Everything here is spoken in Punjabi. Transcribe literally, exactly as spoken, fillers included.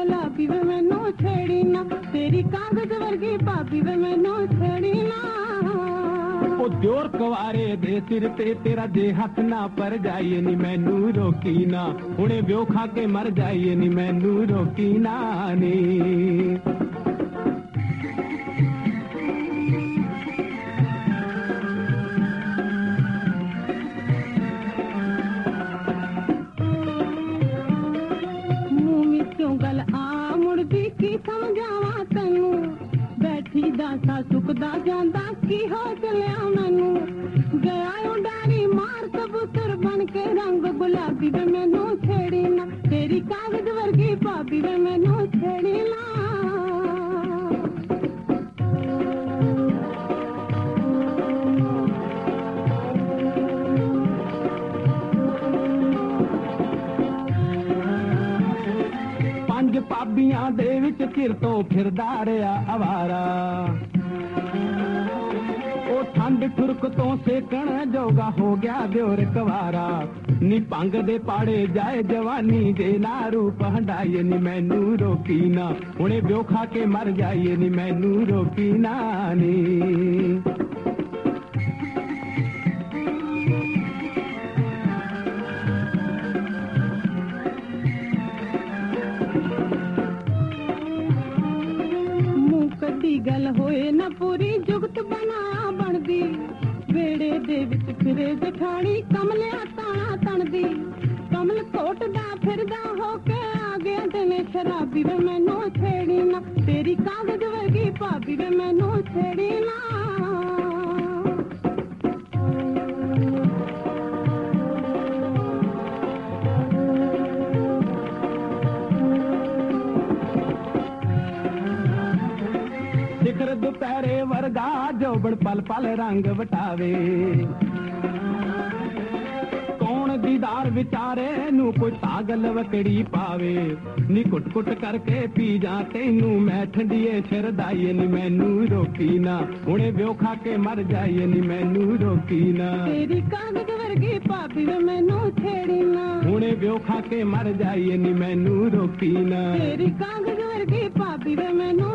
शराबी वे मैनू छेड़ी ना तेरी कागज वर्गी भाभी वे मैनू छेड़ी ना ओ जोर कवारे दे सिर ते तेरा जे हथ ना पर जाइए नी मैनू रोकी ना हुणे ब्यो खा के मर जाइए नी मैनू रोकी ना नी समझावा तैनू बैठी दासा सुखदा जांदा की हो चलिया मैनू गया उडारी मार कबूतर बन के रंग गुलाबी वे मैनू छेड़ी ना तेरी कागज वर्गी भाभी वे मैनू छेड़ी ना ਭਾਬੀਆਂ ਦੇ ਵਿੱਚ ਚਿਰ ਤੋਂ ਫਿਰਦਾ ਰਿਹਾ ਅਵਾਰਾ ਉਹ ਠੰਡ ਠੁਰਕ ਤੋਂ ਸੇਕਣ ਜੋਗਾ ਹੋ ਗਿਆ ਦਿਉਰ ਕਵਾਰਾ ਨੀ ਭੰਗ ਦੇ ਪਾੜੇ ਜਾਏ ਜਵਾਨੀ ਦੇ ਨਾ ਰੂਪ ਹੰਡਾਈਏ ਨੀ ਮੈਨੂੰ ਰੋਕੀ ਨਾ ਹੁਣੇ ਵਿਓ ਖਾ ਕੇ ਮਰ ਜਾਈਏ ਨੀ ਮੈਨੂੰ ਰੋਕੀ ਨਾ ਨੀ गल होए ना पूरी जुगत बनाया बनदी वेड़े दे विच फिरे जठानी कमलिया ताना तणदी कमल कोटदा फिरदा होके आ गया तेने शराबी वे मैनू छेड़ी ना तेरी कागज वर्गी भाभी वे मैनू छेड़ी ना ਦੁਪਹਿਰੇ ਵਰਗਾ ਜੋਬਣ ਪਲ ਪਲ ਰੰਗ ਵਟਾਵੇ ਕੌਣ ਦੀਦਾਰ ਵਿਚਾਰੇ ਨੂੰ ਕੋਈ ਪਾਗਲ ਵਕੜੀ ਪਾਵੇ ਨੀ ਕੁੱਟ ਕੁੱਟ ਕਰਕੇ ਪੀ ਜਾ ਤੈਨੂੰ ਮੈਂ ਠੰਡੀਏ ਸ਼ਰਦਾਈਏ ਨੀ ਮੈਨੂੰ ਰੋਕੀ ਨਾ ਹੁਣੇ ਵਿਓ ਖਾ ਕੇ ਮਰ ਜਾਈਏ ਨੀ ਮੈਨੂੰ ਰੋਕੀ ਨਾ ਤੇਰੀ ਕਾਗਜ਼ ਵਰਗੀ ਭਾਬੀ ਵੇ ਮੈਨੂੰ ਛੇੜੀ ਨਾ ਹੁਣੇ ਵਿਓ ਖਾ ਕੇ ਮਰ ਜਾਈਏ ਨੀ ਮੈਨੂੰ ਰੋਕੀ ਨਾ ਤੇਰੀ ਕਾਗਜ਼ ਵਰਗੀ ਭਾਬੀ ਵੇ ਮੈਨੂੰ